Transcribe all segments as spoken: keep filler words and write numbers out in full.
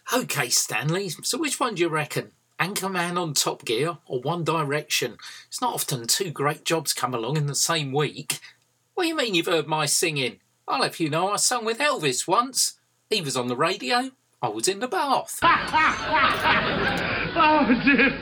OK, Stanley, so which one do you reckon? Anchorman on Top Gear or One Direction? It's not often two great jobs come along in the same week. What do you mean you've heard my singing? I'll have you know I sung with Elvis once. He was on the radio, I was in the bath. Oh, dear.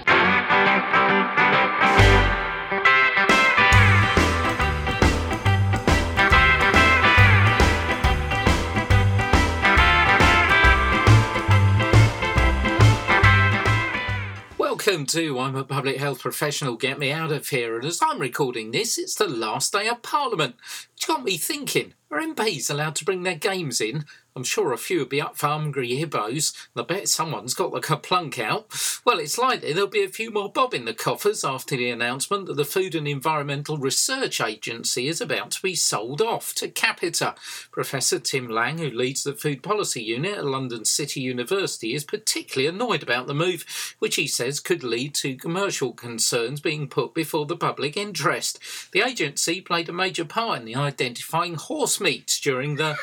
Welcome to I'm a Public Health Professional, Get Me Out of Here, and as I'm recording this, it's the last day of Parliament, which got me thinking, are M Ps allowed to bring their games in? I'm sure a few would be up for hungry hibbos, and I bet someone's got the kerplunk out. Well, it's likely there'll be a few more bob in the coffers after the announcement that the Food and Environmental Research Agency is about to be sold off to Capita. Professor Tim Lang, who leads the Food Policy Unit at London City University, is particularly annoyed about the move, which he says could lead to commercial concerns being put before the public interest. The agency played a major part in the identifying horse meat during the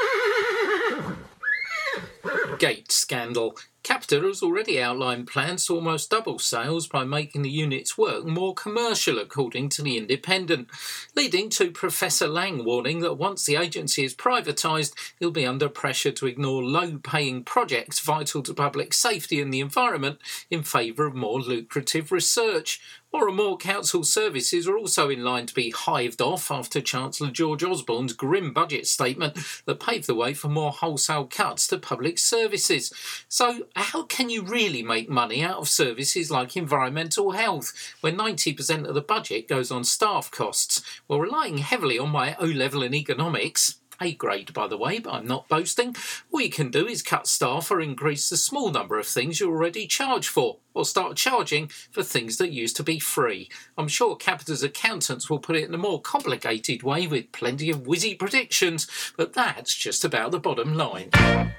Gate scandal. Capita has already outlined plans to almost double sales by making the unit's work more commercial, according to The Independent, leading to Professor Lang warning that once the agency is privatised, he'll be under pressure to ignore low-paying projects vital to public safety and the environment in favour of more lucrative research. More and more council services are also in line to be hived off after Chancellor George Osborne's grim budget statement that paved the way for more wholesale cuts to public services. So how can you really make money out of services like environmental health when ninety percent of the budget goes on staff costs? Well, relying heavily on my O-level in economics, A grade by the way, but I'm not boasting, all you can do is cut staff or increase the small number of things you already charge for, or start charging for things that used to be free. I'm sure Capita's accountants will put it in a more complicated way with plenty of whizzy predictions, but that's just about the bottom line.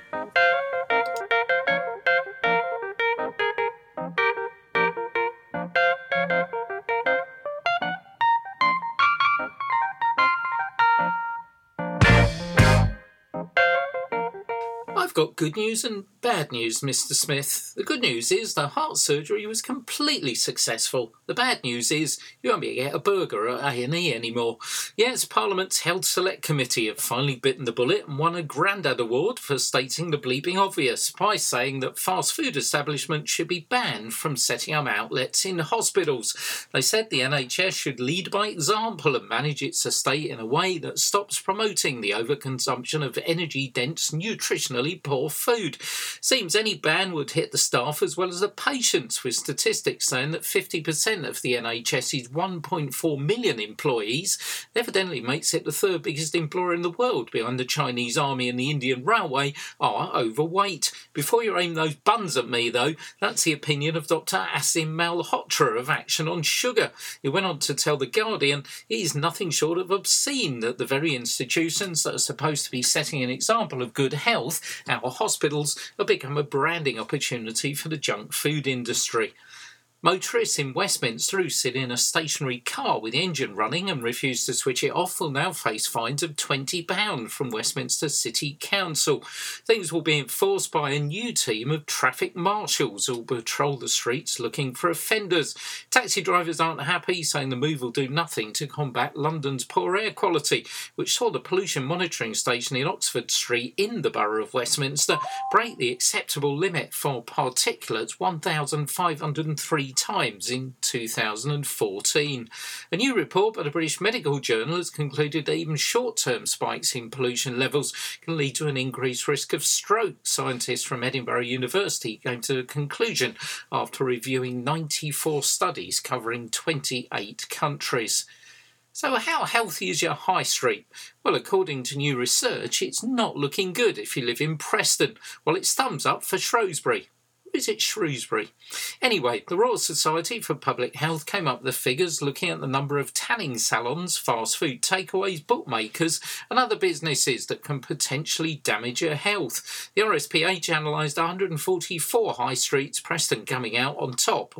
I've got good news and bad news, Mister Smith. The good news is the heart surgery was completely successful. The bad news is you won't be able to get a burger at A and E anymore. Yes, Parliament's Health Select Committee have finally bitten the bullet and won a Grandad Award for stating the bleeping obvious by saying that fast food establishments should be banned from setting up outlets in hospitals. They said the N H S should lead by example and manage its estate in a way that stops promoting the overconsumption of energy-dense, nutritionally poor food. Seems any ban would hit the staff as well as the patients, with statistics saying that fifty percent of the NHS's one point four million employees evidently makes it the third biggest employer in the world behind the Chinese Army and the Indian Railway are overweight. Before you aim those buns at me though, that's the opinion of Doctor Asim Malhotra of Action on Sugar, who went on to tell The Guardian it is nothing short of obscene that the very institutions that are supposed to be setting an example of good health, our hospitals, have become a branding opportunity for the junk food industry. Motorists in Westminster who sit in a stationary car with the engine running and refuse to switch it off will now face fines of twenty pounds from Westminster City Council. Things will be enforced by a new team of traffic marshals who will patrol the streets looking for offenders. Taxi drivers aren't happy, saying the move will do nothing to combat London's poor air quality, which saw the pollution monitoring station in Oxford Street in the Borough of Westminster break the acceptable limit for particulates one thousand five hundred three times in two thousand fourteen. A new report by the British Medical Journal has concluded that even short-term spikes in pollution levels can lead to an increased risk of stroke. Scientists from Edinburgh University came to the conclusion after reviewing ninety-four studies covering twenty-eight countries. So how healthy is your high street? Well, according to new research, it's not looking good if you live in Preston, while it's thumbs up for Shrewsbury. Is it Shrewsbury? Anyway, the Royal Society for Public Health came up with the figures looking at the number of tanning salons, fast food takeaways, bookmakers and other businesses that can potentially damage your health. The R S P H analysed one hundred forty-four high streets, Preston coming out on top, or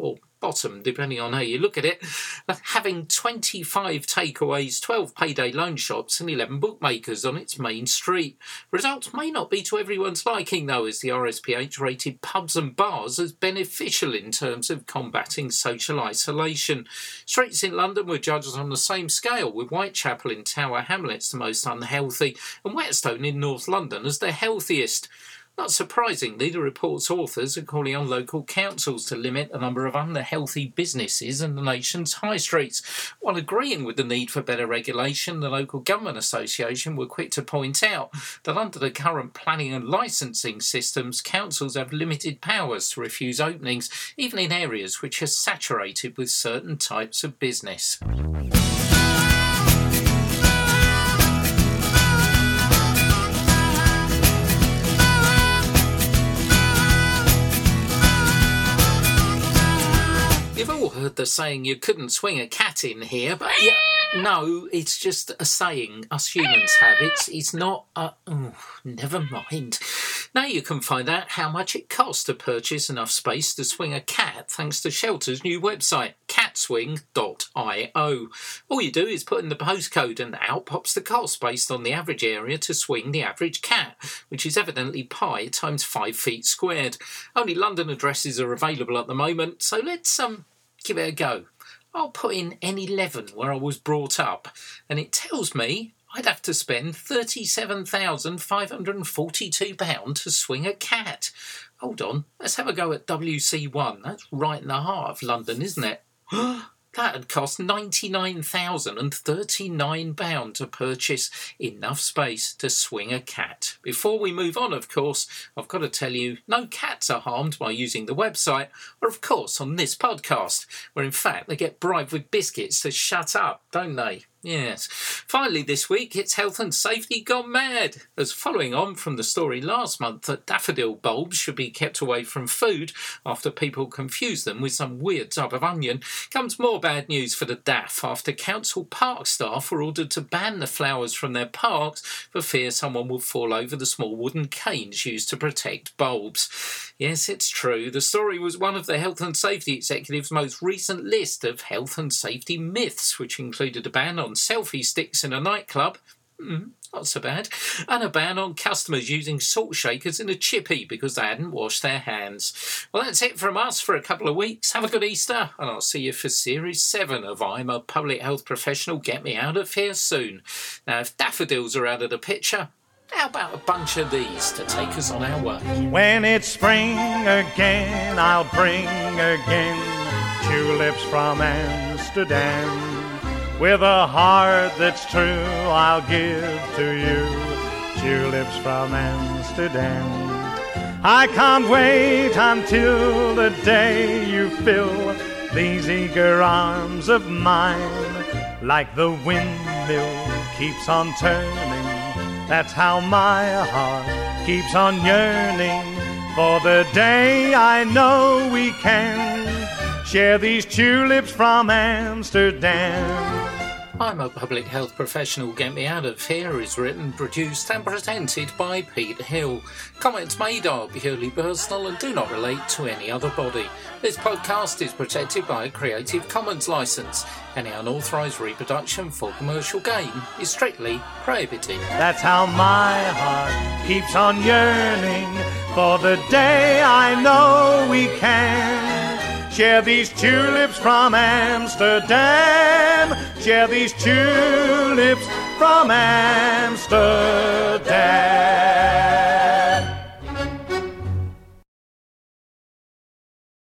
bottom, depending on how you look at it, having twenty-five takeaways, twelve payday loan shops and eleven bookmakers on its main street. Results may not be to everyone's liking, though, as the R S P H rated pubs and bars as beneficial in terms of combating social isolation. Streets in London were judged on the same scale, with Whitechapel in Tower Hamlets the most unhealthy and Whetstone in North London as the healthiest. Not surprisingly, the report's authors are calling on local councils to limit the number of unhealthy businesses in the nation's high streets. While agreeing with the need for better regulation, the Local Government Association were quick to point out that under the current planning and licensing systems, councils have limited powers to refuse openings, even in areas which are saturated with certain types of business. You've all heard the saying, you couldn't swing a cat in here, but yeah, no, it's just a saying us humans have. It's, it's not a... Oh, never mind. Now you can find out how much it costs to purchase enough space to swing a cat thanks to Shelter's new website, cat swing dot io. All you do is put in the postcode and out pops the cost based on the average area to swing the average cat, which is evidently pi times five feet squared. Only London addresses are available at the moment, so let's um give it a go. I'll put in N eleven where I was brought up, and it tells me I'd have to spend thirty-seven thousand five hundred forty-two pounds to swing a cat. Hold on, let's have a go at W C one. That's right in the heart of London, isn't it? That'd cost ninety-nine thousand thirty-nine pounds to purchase enough space to swing a cat. Before we move on, of course, I've got to tell you, no cats are harmed by using the website, or of course on this podcast, where in fact they get bribed with biscuits to shut up, don't they? Yes. Finally this week, it's health and safety gone mad. As following on from the story last month that daffodil bulbs should be kept away from food after people confuse them with some weird type of onion, comes more bad news for the daff after council park staff were ordered to ban the flowers from their parks for fear someone would fall over the small wooden canes used to protect bulbs. Yes, it's true. The story was one of the health and safety executive's most recent list of health and safety myths, which included a ban on selfie sticks in a nightclub, mm, not so bad, and a ban on customers using salt shakers in a chippy because they hadn't washed their hands. Well, that's it from us for a couple of weeks. Have a good Easter, and I'll see you for Series seven of I'm a Public Health Professional, Get Me Out of Here Soon. Now, if daffodils are out of the picture, how about a bunch of these to take us on our way? When it's spring again, I'll bring again tulips from Amsterdam. With a heart that's true, I'll give to you tulips from Amsterdam. I can't wait until the day you fill these eager arms of mine. Like the windmill keeps on turning, that's how my heart keeps on yearning for the day I know we can share these tulips from Amsterdam. I'm a Public Health Professional, Get Me Out of Here is written, produced and presented by Pete Hill. Comments made are purely personal and do not relate to any other body. This podcast is protected by a Creative Commons licence. Any unauthorised reproduction for commercial gain is strictly prohibited. That's how my heart keeps on yearning for the day I know we can share these tulips from Amsterdam. Share these tulips from Amsterdam.